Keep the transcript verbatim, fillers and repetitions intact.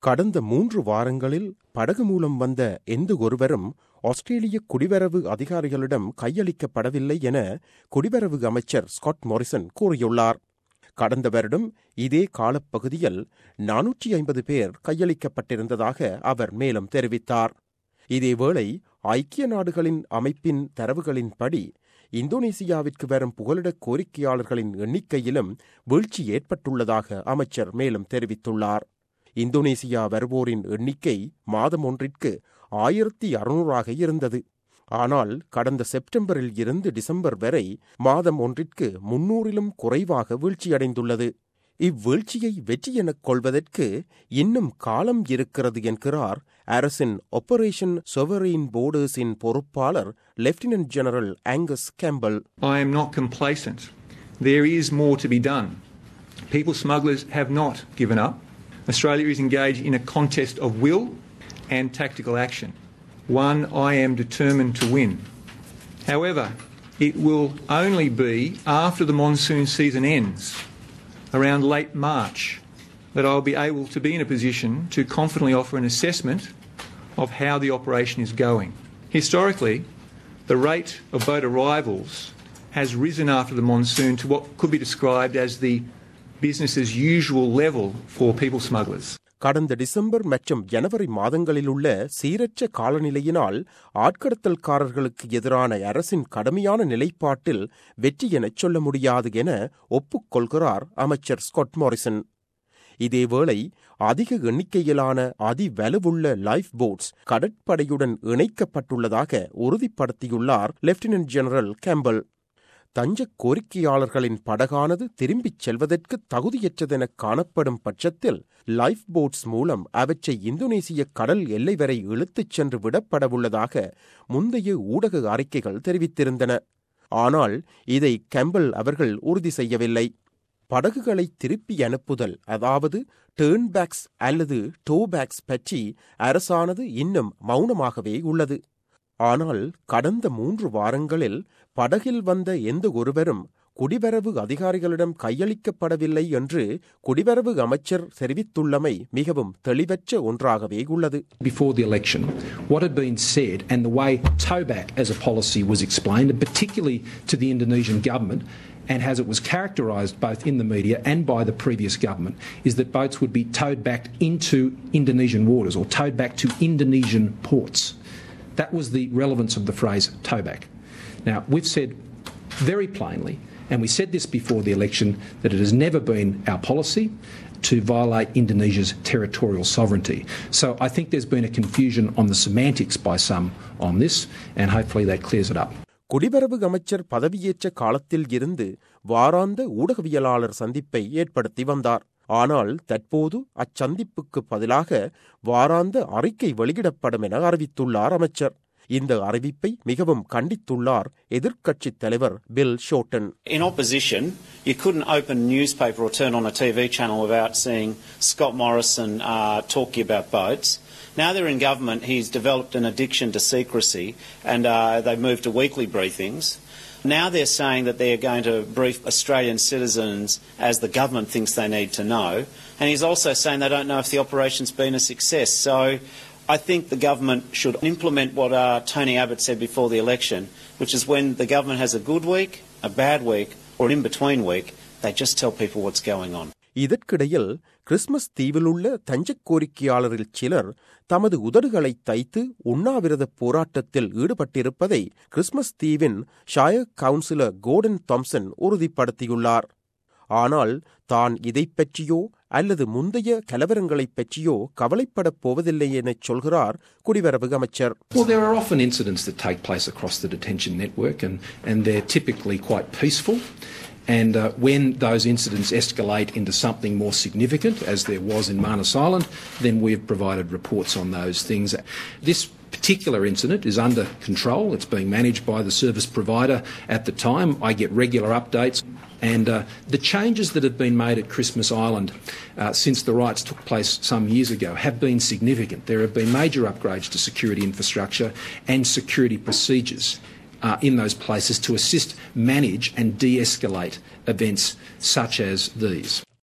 கடந்த மூன்று வாரங்களில் படகு மூலம் வந்த எந்த ஒருவரும் ஆஸ்திரேலிய குடிவரவு அதிகாரிகளிடம் கையளிக்கப்படவில்லை என குடிவரவு அமைச்சர் ஸ்காட் மோரிசன் கூறியுள்ளார். கடந்த வருடம் இதே காலப்பகுதியில் நானூற்றி ஐம்பது பேர் கையளிக்கப்பட்டிருந்ததாக அவர் மேலும் தெரிவித்தார். இதேவேளை ஐக்கிய நாடுகளின் அமைப்பின் தரவுகளின்படி இந்தோனேசியாவிற்கு வரும் புகலிட கோரிக்கையாளர்களின் எண்ணிக்கையிலும் வீழ்ச்சி ஏற்பட்டுள்ளதாக அமைச்சர் மேலும் தெரிவித்துள்ளார். இந்தோனேசியா வருவோரின் எண்ணிக்கை மாதம் ஒன்றிற்கு ஆயிரத்தி அறுநூறாக இருந்தது. ஆனால் கடந்த செப்டம்பரில் இருந்து டிசம்பர் வரை மாதம் ஒன்றிற்கு முன்னூறிலும் குறைவாக வீழ்ச்சியடைந்துள்ளது. இவ்வீழ்ச்சியை வெற்றி எனக் கொள்வதற்கு இன்னும் காலம் இருக்கிறது என்கிறார் அரசின் ஆபரேஷன் சொவரெயின் போர்டர்ஸின் பொறுப்பாளர் lieutenant general Angus Campbell. I am not complacent. There is more to be done. People smugglers have not given up. Australia is engaged in a contest of will and tactical action, one I am determined to win. However, it will only be after the monsoon season ends, around late March, that I'll be able to be in a position to confidently offer an assessment of how the operation is going. Historically, the rate of boat arrivals has risen after the monsoon to what could be described as the business as usual level for people smugglers. கடந்த December மற்றும் ஜனவரி மாதங்களில் உள்ள சீரற்ற காலநிலையினால் ஆட்கடத்தல்காரர்களுக்கு எதிரான அரசின் கடுமையான நிலைப்பாட்டில் வெற்றி எனச் சொல்ல முடியாது என ஒப்புக்கொள்கிறார் அமைச்சர் ஸ்காட் மோரிசன். இதேவேளை அதிக எண்ணிக்கையிலான அதிவலுவுள்ள லைஃப் போட்ஸ் கடற்படையுடன் இணைக்கப்பட்டுள்ளதாக உறுதிப்படுத்தியுள்ளார் லெப்டினன்ட் ஜெனரல் கேம்பல். தஞ்ச கோரிக்கையாளர்களின் படகானது திரும்பிச் செல்வதற்கு தகுதியற்றதென காணப்படும் பட்சத்தில் லைஃப் போட்ஸ் மூலம் அவற்றை இந்தோனேசிய கடல் எல்லை வரை இழுத்துச் சென்று விடப்படவுள்ளதாக முந்தைய ஊடக அறிக்கைகள் தெரிவித்திருந்தன. ஆனால் இதை கேம்பல் அவர்கள் உறுதி செய்யவில்லை. படகுகளை திருப்பி அனுப்புதல், அதாவது டேர்ன்பேக்ஸ் அல்லது டோபேக்ஸ் பற்றி அரசானது இன்னும் மௌனமாகவே உள்ளது. ஆனால் கடந்த மூன்று வாரங்களில் படகில் வந்த எந்த ஒருவரும் குடிவரவு அதிகாரிகளிடம் கையளிக்கப்படவில்லை என்று குடிவரவு அமைச்சர் தெரிவித்துள்ளமை மிகவும் தெளிவற்ற ஒன்றாகவே உள்ளது. Before the election, what had been said and the way towback as a policy was explained, and particularly to the Indonesian government, and as it was characterised both in the media and by the previous government, is that boats would be towed back into Indonesian waters or towed back to Indonesian ports. That was the relevance of the phrase towback. Now, we've said very plainly, and we said this before the election, that it has never been our policy to violate Indonesia's territorial sovereignty. So I think there's been a confusion on the semantics by some on this, and hopefully that clears it up. குடிவரவு அமைச்சர் பதவியேற்ற காலத்தில் இருந்து வாராந்த ஊடகவியலாளர் சந்திப்பை ஏற்படுத்தி வந்தார். ஆனால் தற்போது அச்சந்திப்புக்கு பதிலாக வாராந்த அறிக்கை வெளியிடப்படும் என அறிவித்துள்ளார் அமைச்சர். இந்த அறிவிப்பை மிகவும் கண்டித்துள்ளார் எதிர்க்கட்சித் தலைவர் Bill Shorten. In opposition, you couldn't open a newspaper or turn on a T V channel without seeing Scott Morrison uh, talking about boats. Now they're in government, he's developed an addiction to secrecy and uh, they've moved to weekly briefings. Now they're saying that they're going to brief Australian citizens as the government thinks they need to know. And he's also saying they don't know if the operation's been a success. So I think the government should implement what uh, Tony Abbott said before the election, which is when the government has a good week, a bad week, or an in-between week, they just tell people what's going on. இதற்கிடையில் Christmas தீவிலுள்ள தஞ்சக் கோரிக்கையாளரில் சிலர் தமது உதடுகளை தைத்து உண்ணாவிரத போராட்டத்தில் ஈடுபட்டிருப்பதை கிறிஸ்மஸ் தீவின் ஷாயர் கவுன்சிலர் கோர்டன் தாம்சன் உறுதிப்படுத்தியுள்ளார். ஆனால் தான் இதை பற்றியோ அல்லது முந்தைய கலவரங்களைப் பற்றியோ கவலைப்படப் போவதில்லை எனச் சொல்கிறார் குடிவரவு அமைச்சர். Well, there are often incidents that take place across the detention network and, and they're typically quite peaceful. And uh, when those incidents escalate into something more significant, as there was in Manus Island, then we've provided reports on those things. This particular incident is under control. It's being managed by the service provider at the time. I get regular updates. And uh, the changes that have been made at Christmas Island uh, since the riots took place some years ago have been significant. There have been major upgrades to security infrastructure and security procedures uh, in those places to assist manage and de-escalate events such as these.